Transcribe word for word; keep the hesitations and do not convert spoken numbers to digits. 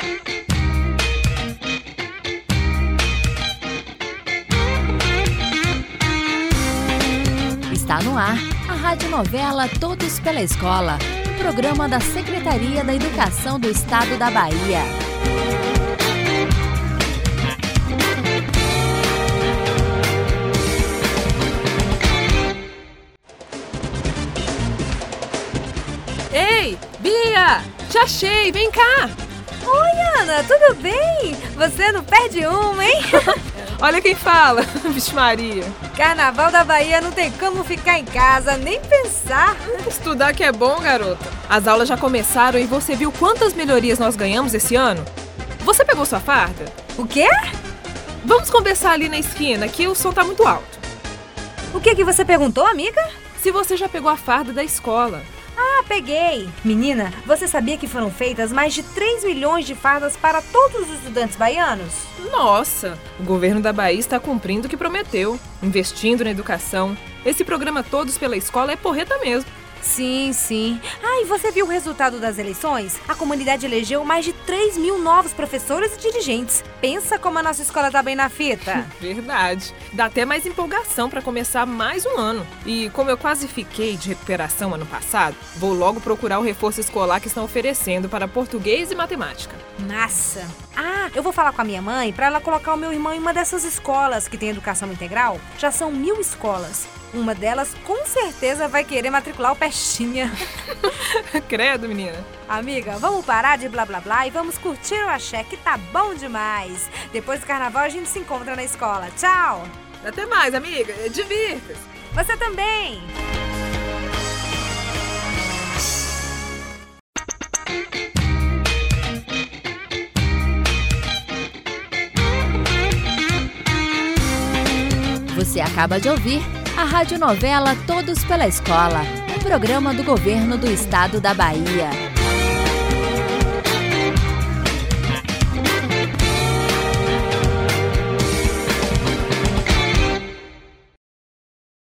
Está no ar a radionovela Todos pela Escola, um programa da Secretaria da Educação do Estado da Bahia. Ei, Bia! Te achei, vem cá! Oi, Ana, tudo bem? Você não perde uma, hein? Olha quem fala, Vixe Maria. Carnaval da Bahia não tem como ficar em casa, nem pensar. Estudar que é bom, garota. As aulas já começaram e você viu quantas melhorias nós ganhamos esse ano? Você pegou sua farda? O quê? Vamos conversar ali na esquina, que o som tá muito alto. O que que você perguntou, amiga? Se você já pegou a farda da escola. Ah, peguei! Menina, você sabia que foram feitas mais de três milhões de fardas para todos os estudantes baianos? Nossa! O governo da Bahia está cumprindo o que prometeu, investindo na educação. Esse programa Todos pela Escola é porreta mesmo. Sim, sim. Ah, e você viu o resultado das eleições? A comunidade elegeu mais de três mil novos professores e dirigentes. Pensa como a nossa escola tá bem na fita. Verdade. Dá até mais empolgação para começar mais um ano. E como eu quase fiquei de recuperação ano passado, vou logo procurar o reforço escolar que estão oferecendo para português e matemática. Massa! Ah, eu vou falar com a minha mãe para ela colocar o meu irmão em uma dessas escolas que tem educação integral. Já são mil escolas. Uma delas com certeza vai querer matricular o Pestinha. Credo, menina. Amiga, vamos parar de blá blá blá e vamos curtir o axé, que tá bom demais. Depois do carnaval a gente se encontra na escola. Tchau! Até mais, amiga. Divirta-se. Você também! Você acaba de ouvir a radionovela Todos pela Escola, um programa do governo do Estado da Bahia.